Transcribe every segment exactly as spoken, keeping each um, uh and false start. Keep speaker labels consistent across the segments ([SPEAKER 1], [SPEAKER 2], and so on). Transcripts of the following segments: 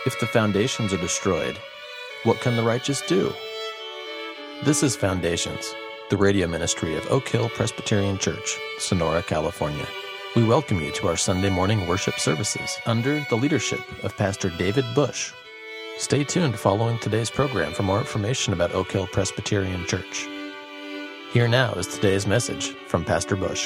[SPEAKER 1] If the foundations are destroyed, what can the righteous do? This is Foundations, the radio ministry of Oak Hill Presbyterian Church, Sonora, California. We welcome you to our Sunday morning worship services under the leadership of Pastor David Bush. Stay tuned following today's program for more information about Oak Hill Presbyterian Church. Here now is today's message from Pastor Bush.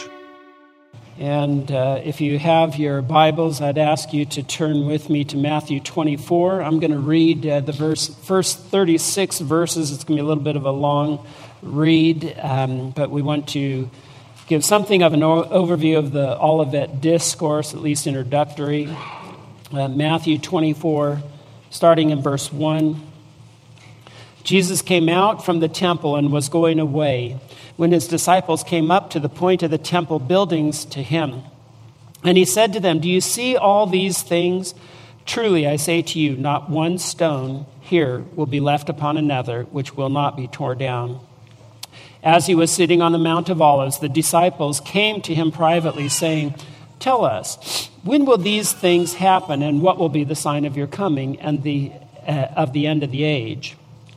[SPEAKER 2] And uh, if you have your Bibles, I'd ask you to turn with me to Matthew twenty-four. I'm going to read uh, the verse, first thirty-six verses. It's going to be a little bit of a long read, um, but we want to give something of an o- overview of the Olivet Discourse, at least introductory. Uh, Matthew twenty-four, starting in verse one. Jesus came out from the temple and was going away, when his disciples came up to the point of the temple buildings to him. And he said to them, "Do you see all these things? Truly, I say to you, not one stone here will be left upon another, which will not be torn down." As he was sitting on the Mount of Olives, the disciples came to him privately, saying, "Tell us, when will these things happen, and what will be the sign of your coming and the uh, of the end of the age?"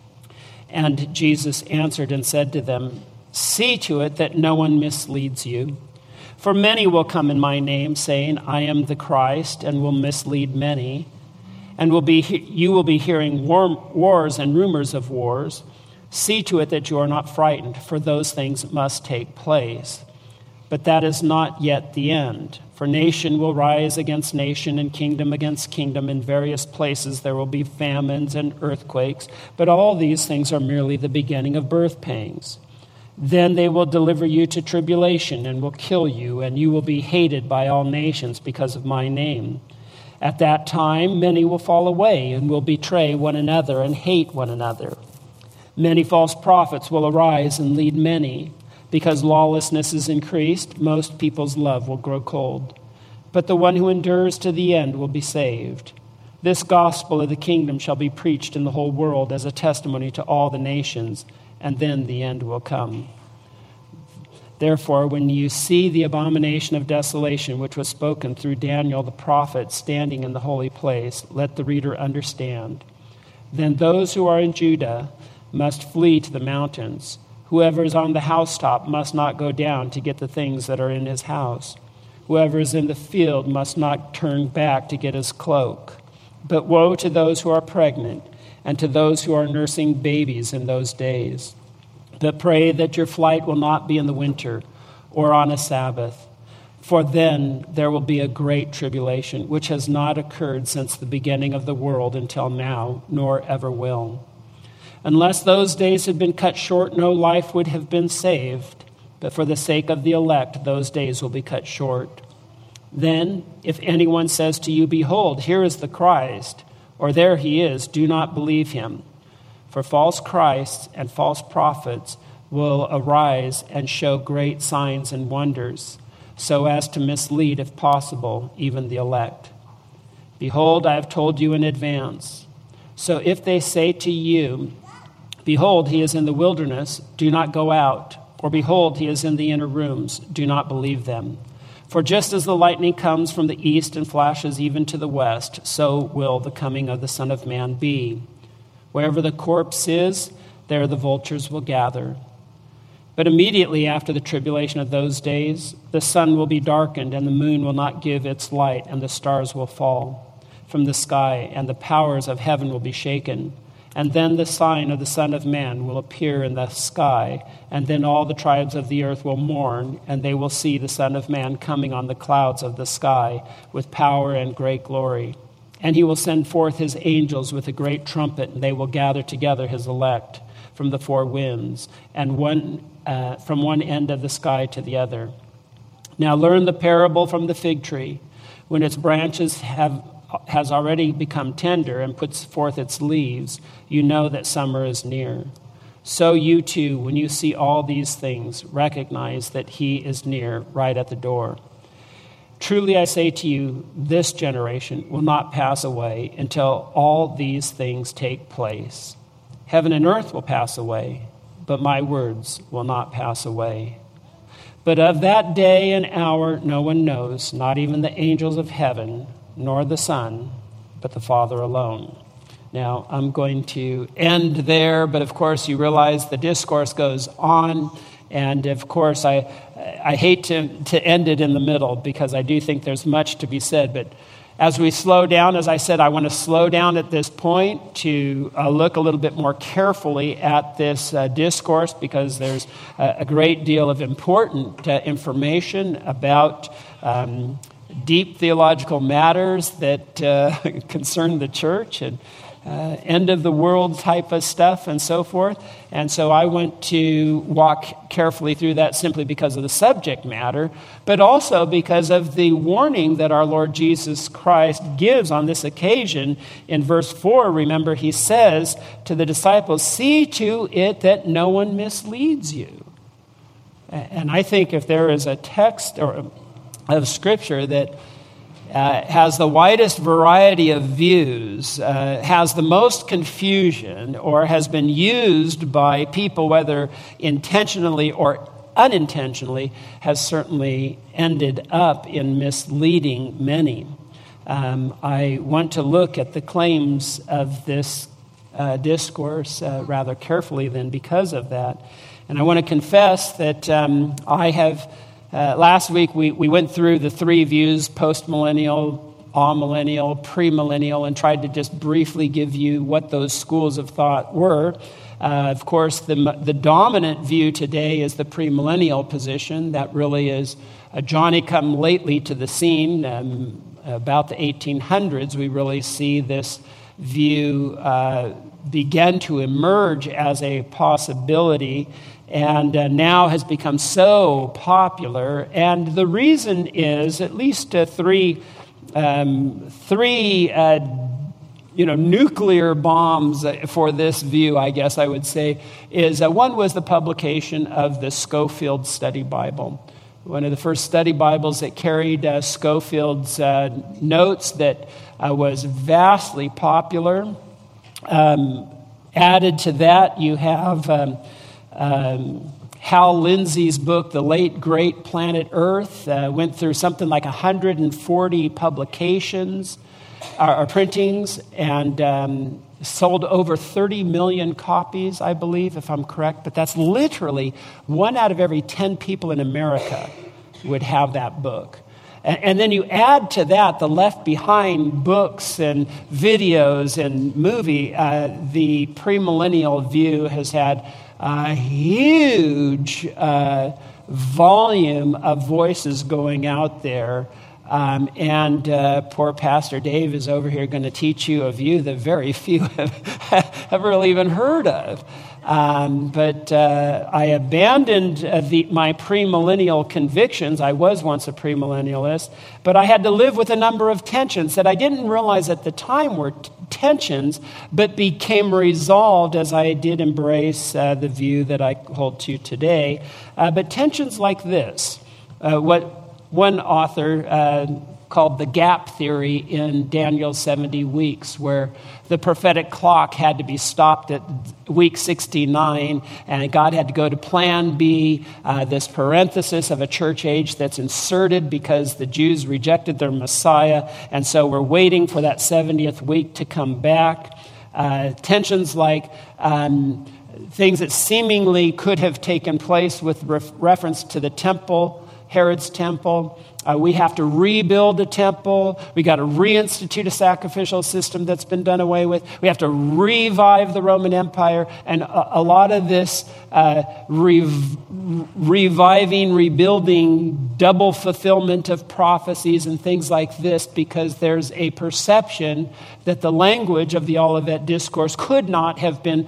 [SPEAKER 2] And Jesus answered and said to them, "See to it that no one misleads you. For many will come in my name, saying, 'I am the Christ,' and will mislead many. And will be you will be hearing war, wars and rumors of wars. See to it that you are not frightened, for those things must take place. But that is not yet the end. For nation will rise against nation and kingdom against kingdom. In various places there will be famines and earthquakes. But all these things are merely the beginning of birth pangs. Then they will deliver you to tribulation and will kill you, and you will be hated by all nations because of my name. At that time many will fall away and will betray one another and hate one another. Many false prophets will arise and lead many. Because lawlessness is increased, most people's love will grow cold. But the one who endures to the end will be saved. This gospel of the kingdom shall be preached in the whole world as a testimony to all the nations, and then the end will come. Therefore, when you see the abomination of desolation, which was spoken through Daniel the prophet, standing in the holy place, let the reader understand. Then those who are in Judah must flee to the mountains. Whoever is on the housetop must not go down to get the things that are in his house. Whoever is in the field must not turn back to get his cloak. But woe to those who are pregnant and to those who are nursing babies in those days. But pray that your flight will not be in the winter or on a Sabbath, for then there will be a great tribulation, which has not occurred since the beginning of the world until now, nor ever will. Unless those days had been cut short, no life would have been saved. But for the sake of the elect, those days will be cut short. Then, if anyone says to you, 'Behold, here is the Christ,' or 'There he is,' do not believe him. For false Christs and false prophets will arise and show great signs and wonders, so as to mislead, if possible, even the elect. Behold, I have told you in advance. So if they say to you, 'Behold, he is in the wilderness,' do not go out. Or 'Behold, he is in the inner rooms,' do not believe them. For just as the lightning comes from the east and flashes even to the west, so will the coming of the Son of Man be. Wherever the corpse is, there the vultures will gather. But immediately after the tribulation of those days, the sun will be darkened, and the moon will not give its light, and the stars will fall from the sky, and the powers of heaven will be shaken. And then the sign of the Son of Man will appear in the sky, and then all the tribes of the earth will mourn, and they will see the Son of Man coming on the clouds of the sky with power and great glory. And he will send forth his angels with a great trumpet, and they will gather together his elect from the four winds, and one uh, from one end of the sky to the other. Now learn the parable from the fig tree. When its branches have has already become tender and puts forth its leaves, you know that summer is near. So you too, when you see all these things, recognize that he is near, right at the door. Truly I say to you, this generation will not pass away until all these things take place. Heaven and earth will pass away, but my words will not pass away. But of that day and hour no one knows, not even the angels of heaven, nor the Son, but the Father alone. Now, I'm going to end there, but of course you realize the discourse goes on, and of course I I hate to, to end it in the middle because I do think there's much to be said, but as we slow down, as I said, I want to slow down at this point to uh, look a little bit more carefully at this uh, discourse because there's a, a great deal of important uh, information about um, deep theological matters that uh, concern the church and uh, end of the world type of stuff and so forth. And so I want to walk carefully through that simply because of the subject matter, but also because of the warning that our Lord Jesus Christ gives on this occasion. In verse four, remember, he says to the disciples, "See to it that no one misleads you." And I think if there is a text or of Scripture that Uh, has the widest variety of views, uh, has the most confusion, or has been used by people, whether intentionally or unintentionally, has certainly ended up in misleading many. Um, I want to look at the claims of this uh, discourse uh, rather carefully then because of that. And I want to confess that um, I have Uh, last week, we, we went through the three views, post-millennial, amillennial, premillennial, and tried to just briefly give you what those schools of thought were. Uh, of course, the, the dominant view today is the premillennial position. That really is a Johnny-come-lately to the scene. Um, about the eighteen hundreds, we really see this view uh, begin to emerge as a possibility, and uh, now has become so popular. And the reason is at least uh, three, um, three, uh, you know, nuclear bombs for this view, I guess I would say, is uh, one was the publication of the Scofield Study Bible, one of the first study Bibles that carried uh, Scofield's uh, notes that uh, was vastly popular. Um, added to that, you have Um, Um, Hal Lindsey's book, The Late Great Planet Earth, uh, went through something like one hundred forty publications or, or printings and um, sold over thirty million copies, I believe, if I'm correct. But that's literally one out of every ten people in America would have that book. And, and then you add to that the Left Behind books and videos and movie. Uh, the premillennial view has had a huge uh, volume of voices going out there. Um, and uh, poor Pastor Dave is over here going to teach you a view that very few have, have really even heard of. Um, but uh, I abandoned uh, the, my premillennial convictions. I was once a premillennialist, but I had to live with a number of tensions that I didn't realize at the time were t- tensions, but became resolved as I did embrace uh, the view that I hold to today. Uh, but tensions like this, uh, what one author uh, called the gap theory in Daniel's seventy weeks, where the prophetic clock had to be stopped at week sixty-nine, and God had to go to plan B, uh, this parenthesis of a church age that's inserted because the Jews rejected their Messiah, and so we're waiting for that seventieth week to come back. Uh, tensions like um, things that seemingly could have taken place with ref- reference to the temple, Herod's temple. Uh, we have to rebuild the temple. We got to reinstitute a sacrificial system that's been done away with. We have to revive the Roman Empire. And a, a lot of this uh, rev- reviving, rebuilding, double fulfillment of prophecies and things like this, because there's a perception that the language of the Olivet Discourse could not have been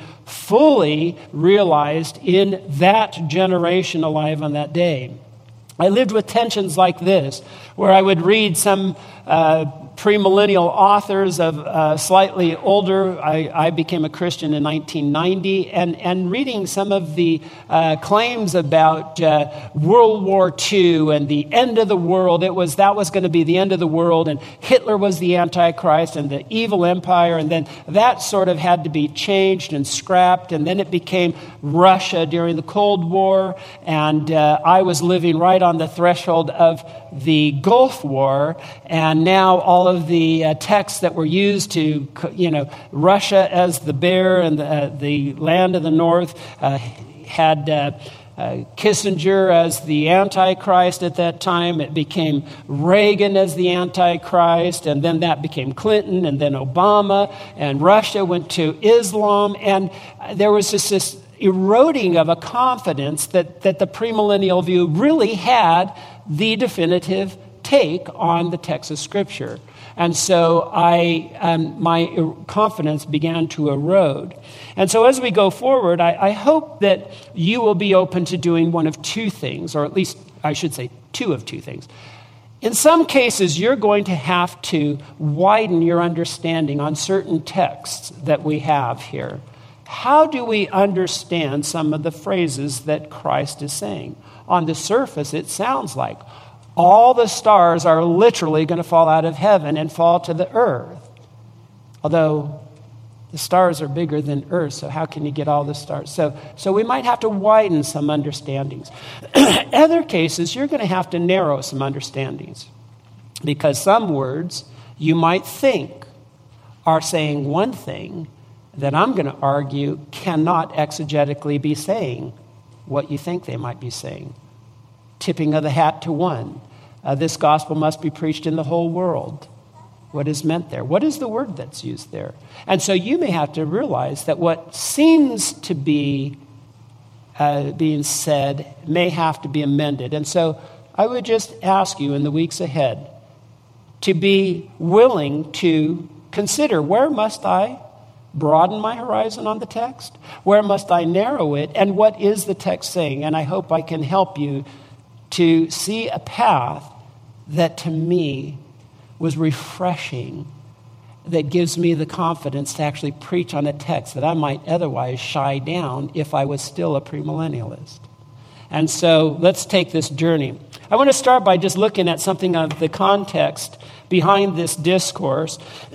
[SPEAKER 2] fully realized in that generation alive on that day. I lived with tensions like this, where I would read some uh, premillennial authors of uh, slightly older. I, I became a Christian in nineteen ninety, and, and reading some of the uh, claims about uh, World War Two and the end of the world. It was that was going to be the end of the world, and Hitler was the Antichrist and the evil empire, and then that sort of had to be changed and scrapped, and then it became Russia during the Cold War, and uh, I was living right on the threshold of the Gulf War, and now all of the uh, texts that were used to, you know, Russia as the bear and the, uh, the land of the north uh, had uh, uh, Kissinger as the Antichrist at that time. It became Reagan as the Antichrist, and then that became Clinton, and then Obama, and Russia went to Islam, and there was just this eroding of a confidence that, that the premillennial view really had the definitive take on the text of Scripture. And so I, um, my confidence began to erode. And so as we go forward, I, I hope that you will be open to doing one of two things, or at least I should say two of two things. In some cases, you're going to have to widen your understanding on certain texts that we have here. How do we understand some of the phrases that Christ is saying? On the surface, it sounds like all the stars are literally going to fall out of heaven and fall to the earth. Although the stars are bigger than earth, so how can you get all the stars? So, so we might have to widen some understandings. Other cases, you're going to have to narrow some understandings, because some words you might think are saying one thing that I'm going to argue cannot exegetically be saying what you think they might be saying. Tipping of the hat to one. Uh, this gospel must be preached in the whole world. What is meant there? What is the word that's used there? And so you may have to realize that what seems to be uh, being said may have to be amended. And so I would just ask you in the weeks ahead to be willing to consider, where must I broaden my horizon on the text? Where must I narrow it? And what is the text saying? And I hope I can help you to see a path that to me was refreshing, that gives me the confidence to actually preach on a text that I might otherwise shy down if I was still a premillennialist. And so let's take this journey. I want to start by just looking at something of the context behind this discourse.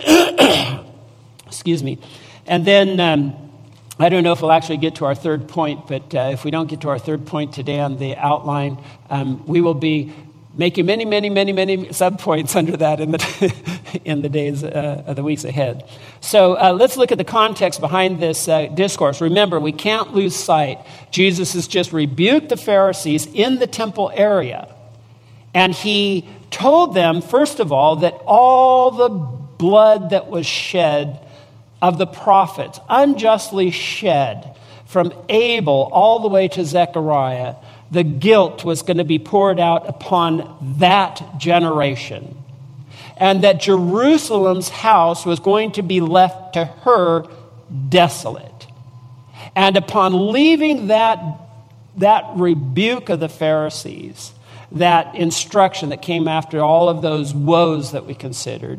[SPEAKER 2] Excuse me. And then um, I don't know if we'll actually get to our third point, but uh, if we don't get to our third point today on the outline, um, we will be making many, many, many, many sub-points under that in the in the days, uh, of the weeks ahead. So uh, let's look at the context behind this uh, discourse. Remember, we can't lose sight. Jesus has just rebuked the Pharisees in the temple area. And he told them, first of all, that all the blood that was shed of the prophets, unjustly shed from Abel all the way to Zechariah, the guilt was going to be poured out upon that generation. And that Jerusalem's house was going to be left to her desolate. And upon leaving that, that rebuke of the Pharisees, that instruction that came after all of those woes that we considered,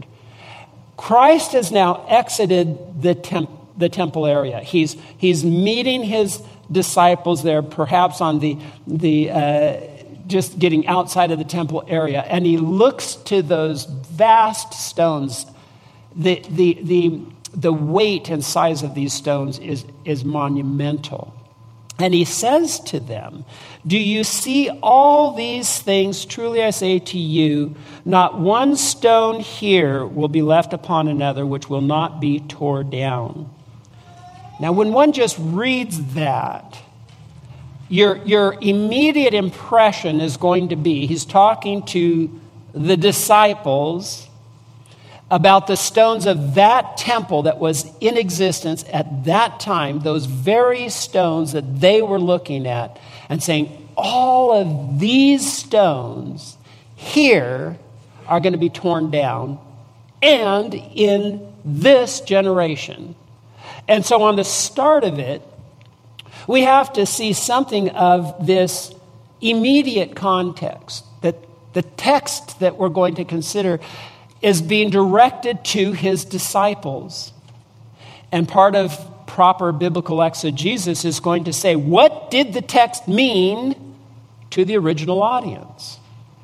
[SPEAKER 2] Christ has now exited the, temp- the temple area. He's, he's meeting his disciples there, perhaps on the, the uh, just getting outside of the temple area. And he looks to those vast stones. The, the, the, the weight and size of these stones is, is monumental. And he says to them, "Do you see all these things? Truly I say to you, not one stone here will be left upon another which will not be torn down." Now, when one just reads that, your, your immediate impression is going to be, he's talking to the disciples about the stones of that temple that was in existence at that time, those very stones that they were looking at, and saying, all of these stones here are going to be torn down, and in this generation. And so on the start of it, we have to see something of this immediate context, that the text that we're going to consider is being directed to his disciples. And part of proper biblical exegesis is going to say, what did the text mean to the original audience?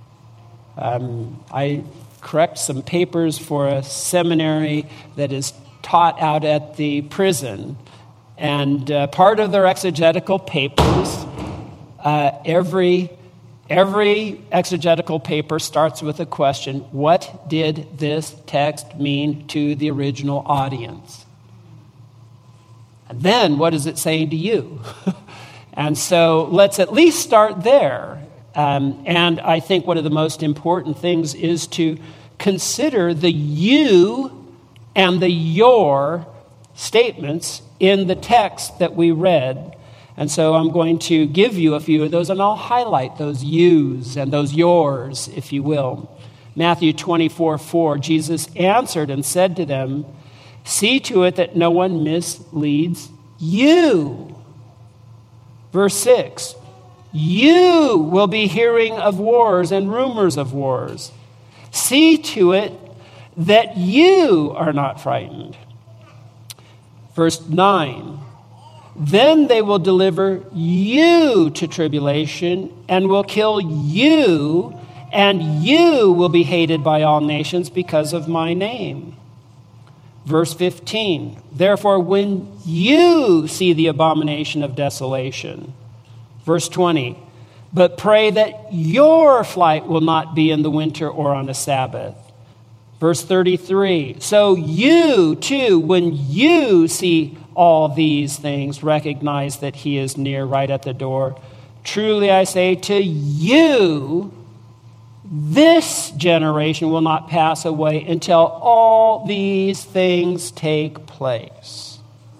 [SPEAKER 2] Um, I correct some papers for a seminary that is taught out at the prison. And uh, part of their exegetical papers, uh, every Every exegetical paper starts with a question: what did this text mean to the original audience? And then, what is it saying to you? And so let's at least start there. Um, and I think one of the most important things is to consider the you and the your statements in the text that we read. And so I'm going to give you a few of those, and I'll highlight those yous and those yours, if you will. Matthew twenty-four four, Jesus answered and said to them, "See to it that no one misleads you." Verse six, "You will be hearing of wars and rumors of wars. See to it that you are not frightened." Verse nine, "Then they will deliver you to tribulation and will kill you, and you will be hated by all nations because of my name." Verse fifteen, "Therefore, when you see the abomination of desolation." Verse twenty, "But pray that your flight will not be in the winter or on a Sabbath." Verse thirty-three, "So you too, when you see all these things, recognize that he is near, right at the door. Truly I say to you, this generation will not pass away until all these things take place."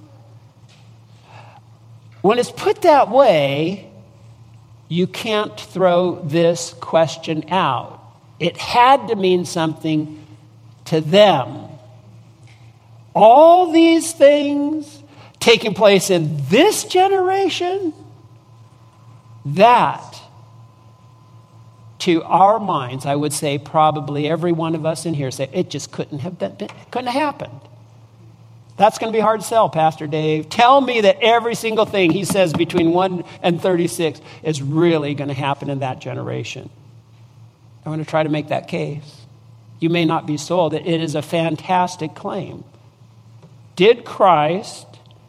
[SPEAKER 2] When it's put that way, you can't throw this question out. It had to mean something to them. All these things taking place in this generation, that, to our minds, I would say probably every one of us in here say, it just couldn't have been, it couldn't have happened. That's going to be hard to sell, Pastor Dave. Tell me that every single thing he says between one and thirty-six is really going to happen in that generation. I want to try to make that case. You may not be sold. It is a fantastic claim. Did Christ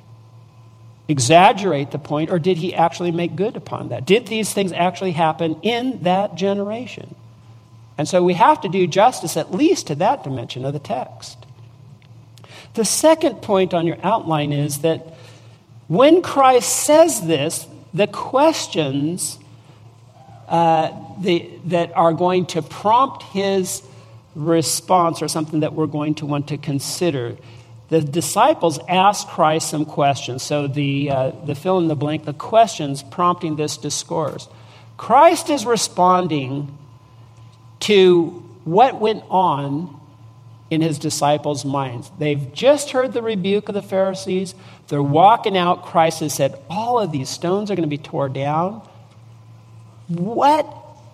[SPEAKER 2] exaggerate the point, or did he actually make good upon that? Did these things actually happen in that generation? And so we have to do justice at least to that dimension of the text. The second point on your outline is that when Christ says this, the questions uh, the, that are going to prompt his response are something that we're going to want to consider. The disciples asked Christ some questions. So the, uh, the fill in the blank, the questions prompting this discourse. Christ is responding to what went on in his disciples' minds. They've just heard the rebuke of the Pharisees. They're walking out. Christ has said, all of these stones are going to be torn down. What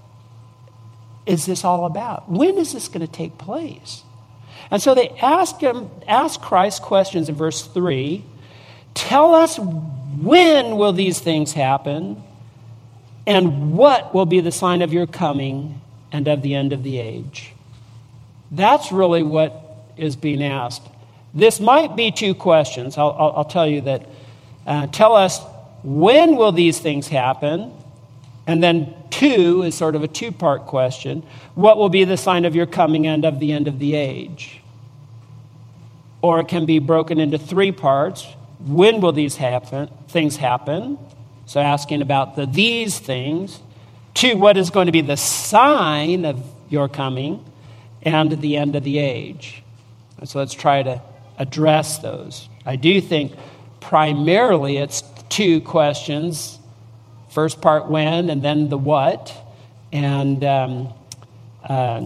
[SPEAKER 2] is this all about? When is this going to take place? And so they ask him, ask Christ questions in verse three. Tell us, when will these things happen? And what will be the sign of your coming and of the end of the age? That's really what is being asked. This might be two questions. I'll, I'll, I'll tell you that. Uh, tell us, when will these things happen? And then two is sort of a two-part question. What will be the sign of your coming and of the end of the age? Or it can be broken into three parts. When will these happen? Things happen? So asking about the these things. Two, what is going to be the sign of your coming and the end of the age? And so let's try to address those. I do think primarily it's two questions. First part, when, and then the what. And um, uh,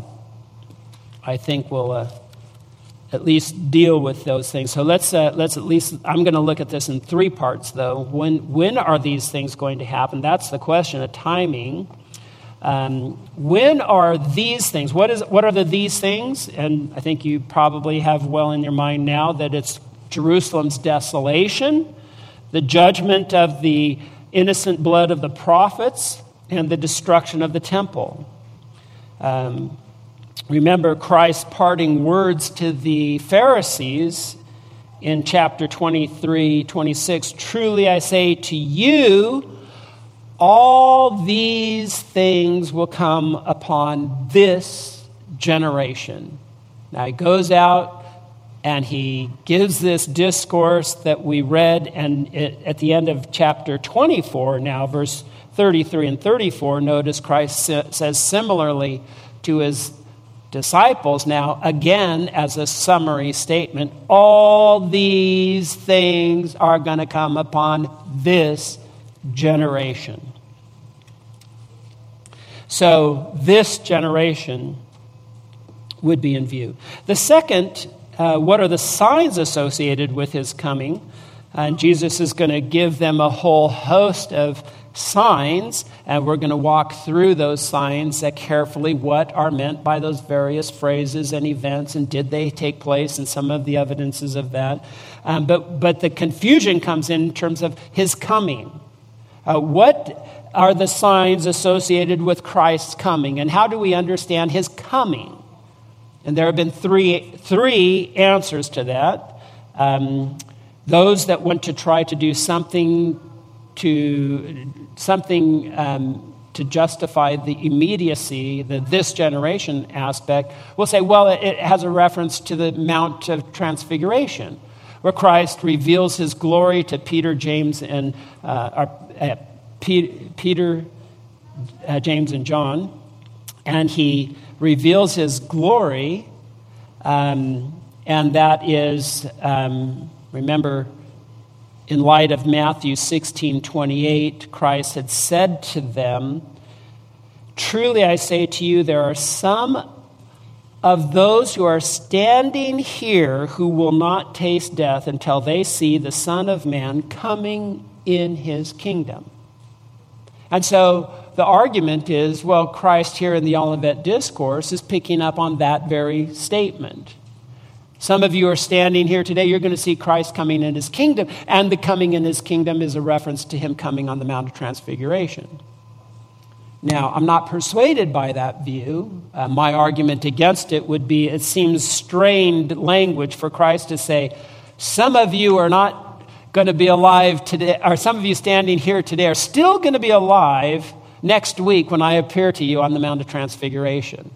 [SPEAKER 2] I think we'll uh, at least deal with those things. So let's uh, let's at least, I'm going to look at this in three parts, though. When when are these things going to happen? That's the question, a timing. Um, when are these things? What is what are the these things? And I think you probably have well in your mind now that it's Jerusalem's desolation, the judgment of the innocent blood of the prophets, and the destruction of the temple. Um, remember Christ's parting words to the Pharisees in chapter twenty-three, twenty-six. Truly I say to you, all these things will come upon this generation. Now he goes out and he gives this discourse that we read, and it, at the end of chapter twenty-four now, verse thirty-three and thirty-four, notice Christ says similarly to his disciples now, again as a summary statement, all these things are going to come upon this generation. So this generation would be in view. The second, uh, what are the signs associated with his coming? And Jesus is going to give them a whole host of signs, and we're going to walk through those signs uh, carefully, what are meant by those various phrases and events, and did they take place, and some of the evidences of that. Um, but, but the confusion comes in terms of his coming. Uh, what are the signs associated with Christ's coming, and how do we understand his coming? And there have been three, three answers to that. Um, those that want to try to do something to something um, to justify the immediacy, the this generation aspect, will say, well, it has a reference to the Mount of Transfiguration, where Christ reveals his glory to Peter, James, and uh, uh, Peter, uh, James, and John, and he reveals his glory, um, and that is, um, remember, in light of Matthew sixteen twenty-eight, Christ had said to them, "Truly I say to you, there are some of those who are standing here who will not taste death until they see the Son of Man coming in his kingdom." And so the argument is, well, Christ here in the Olivet Discourse is picking up on that very statement. Some of you are standing here today, you're going to see Christ coming in his kingdom, and the coming in his kingdom is a reference to him coming on the Mount of Transfiguration. Now, I'm not persuaded by that view. Uh, my argument against it would be it seems strained language for Christ to say, some of you are not going to be alive today, or some of you standing here today are still going to be alive next week when I appear to you on the Mount of Transfiguration.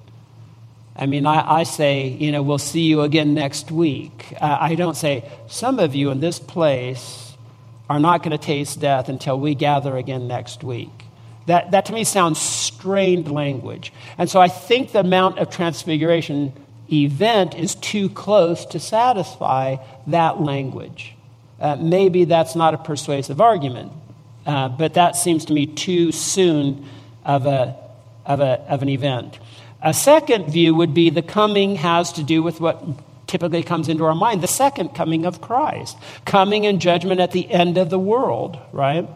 [SPEAKER 2] I mean, I, I say, you know, we'll see you again next week. Uh, I don't say, some of you in this place are not going to taste death until we gather again next week. That, that to me sounds strained language. And so I think the Mount of Transfiguration event is too close to satisfy that language. Uh, maybe that's not a persuasive argument, uh, but that seems to me too soon of a of a of an event. A second view would be the coming has to do with what typically comes into our mind, the second coming of Christ, coming in judgment at the end of the world, right?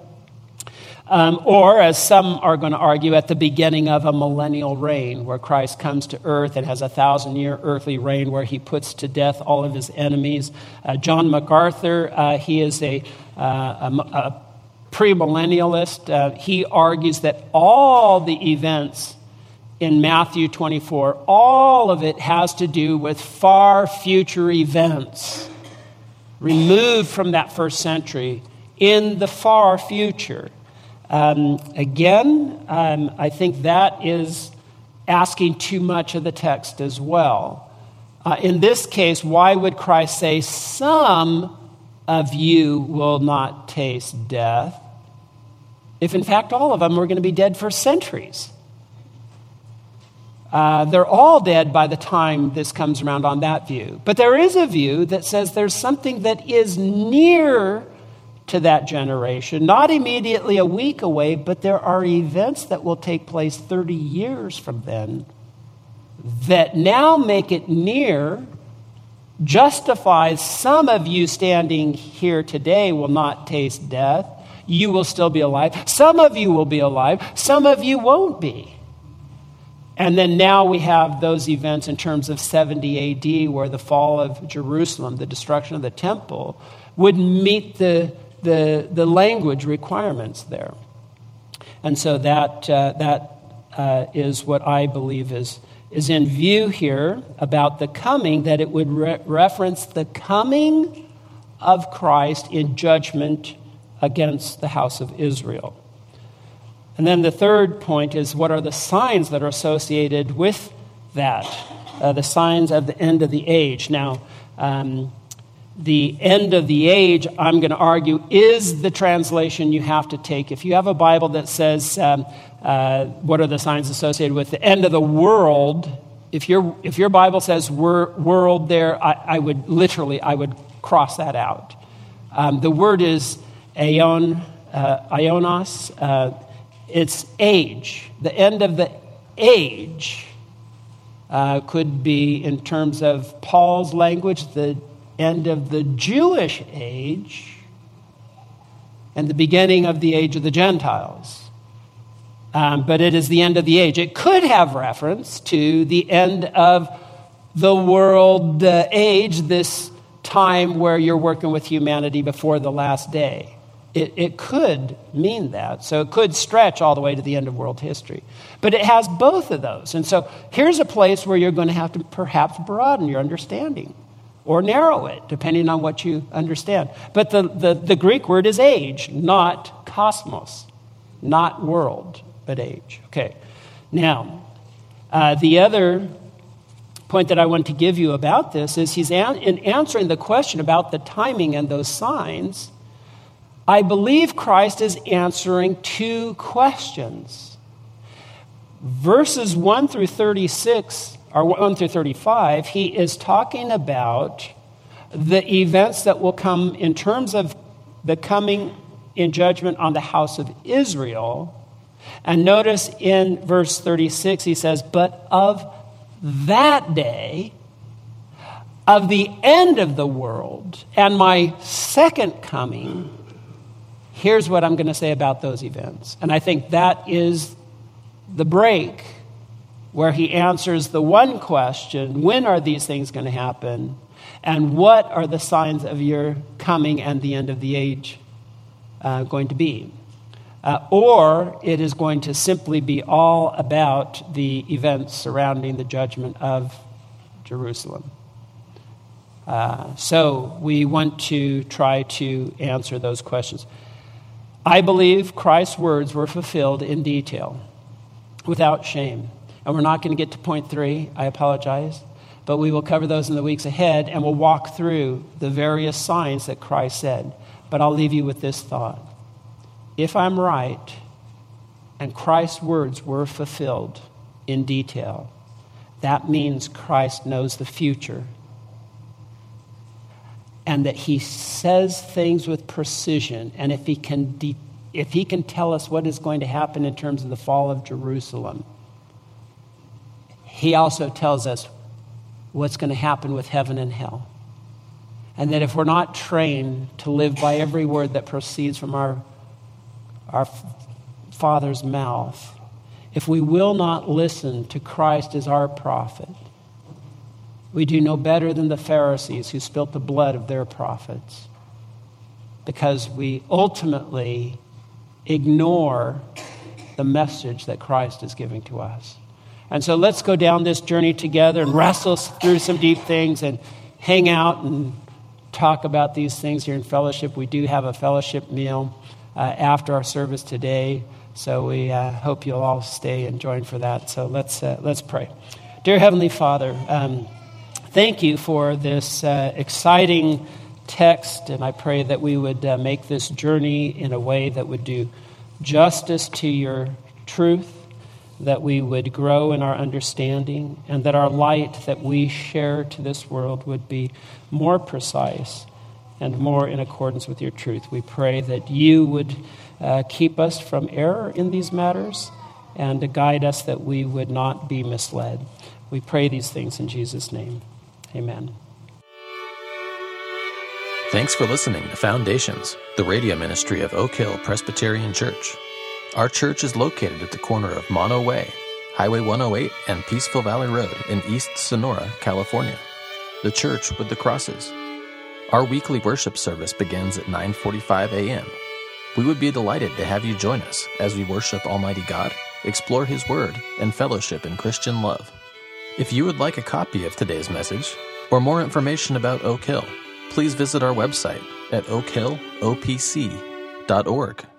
[SPEAKER 2] Um, or, as some are going to argue, at the beginning of a millennial reign, where Christ comes to earth and has a thousand-year earthly reign where he puts to death all of his enemies. Uh, John MacArthur, uh, he is a, uh, a, a premillennialist. Uh, he argues that all the events in Matthew twenty-four, all of it has to do with far future events removed from that first century in the far future. Um, again, um, I think that is asking too much of the text as well. Uh, in this case, why would Christ say, some of you will not taste death, if in fact all of them were going to be dead for centuries? Uh, they're all dead by the time this comes around on that view. But there is a view that says there's something that is near to that generation, not immediately a week away, but there are events that will take place thirty years from then that now make it near, justifies some of you standing here today will not taste death. You will still be alive. Some of you will be alive. Some of you won't be. And then now we have those events in terms of seventy A D, where the fall of Jerusalem, the destruction of the temple, would meet the the, the language requirements there. And so that uh, that uh, is what I believe is, is in view here about the coming, that it would re- reference the coming of Christ in judgment against the house of Israel. And then the third point is, what are the signs that are associated with that? Uh, the signs of the end of the age. Now, um, the end of the age, I'm going to argue, is the translation you have to take. If you have a Bible that says, um, uh, what are the signs associated with the end of the world, if your if your Bible says wor- world there, I, I would literally, I would cross that out. Um, the word is aion, uh, ionos. Uh, it's age. The end of the age uh, could be, in terms of Paul's language, the end of the Jewish age and the beginning of the age of the Gentiles. Um, but it is the end of the age. It could have reference to the end of the world uh, age, this time where you're working with humanity before the last day. It, it could mean that. So it could stretch all the way to the end of world history. But it has both of those. And so here's a place where you're going to have to perhaps broaden your understanding or narrow it, depending on what you understand. But the, the, the Greek word is age, not cosmos, not world, but age. Okay. Now, uh, the other point that I want to give you about this is he's an, in answering the question about the timing and those signs, I believe Christ is answering two questions. Verses one through thirty-six, or one through thirty-five, he is talking about the events that will come in terms of the coming in judgment on the house of Israel. And notice in verse thirty-six, he says, but of that day, of the end of the world, and my second coming, here's what I'm going to say about those events. And I think that is the break where he answers the one question, when are these things going to happen? And what are the signs of your coming and the end of the age uh, going to be? Uh, or it is going to simply be all about the events surrounding the judgment of Jerusalem. Uh, so we want to try to answer those questions. I believe Christ's words were fulfilled in detail, without shame. And we're not going to get to point three, I apologize, but we will cover those in the weeks ahead, and we'll walk through the various signs that Christ said. But I'll leave you with this thought. If I'm right, and Christ's words were fulfilled in detail, that means Christ knows the future, and that he says things with precision. And if he can de- if he can tell us what is going to happen in terms of the fall of Jerusalem, he also tells us what's going to happen with heaven and hell. And that if we're not trained to live by every word that proceeds from our, our Father's mouth, if we will not listen to Christ as our prophet, we do no better than the Pharisees who spilt the blood of their prophets, because we ultimately ignore the message that Christ is giving to us. And so let's go down this journey together and wrestle through some deep things and hang out and talk about these things here in fellowship. We do have a fellowship meal uh, after our service today, so we uh, hope you'll all stay and join for that. So let's uh, let's pray. Dear Heavenly Father, um, thank you for this uh, exciting text, and I pray that we would uh, make this journey in a way that would do justice to your truth, that we would grow in our understanding, and that our light that we share to this world would be more precise and more in accordance with your truth. We pray that you would uh, keep us from error in these matters and to guide us that we would not be misled. We pray these things in Jesus' name. Amen.
[SPEAKER 1] Thanks for listening to Foundations, the radio ministry of Oak Hill Presbyterian Church. Our church is located at the corner of Mono Way, Highway one oh eight, and Peaceful Valley Road in East Sonora, California. The church with the crosses. Our weekly worship service begins at nine forty-five a.m. We would be delighted to have you join us as we worship Almighty God, explore His Word, and fellowship in Christian love. If you would like a copy of today's message or more information about Oak Hill, please visit our website at oak hill o p c dot org.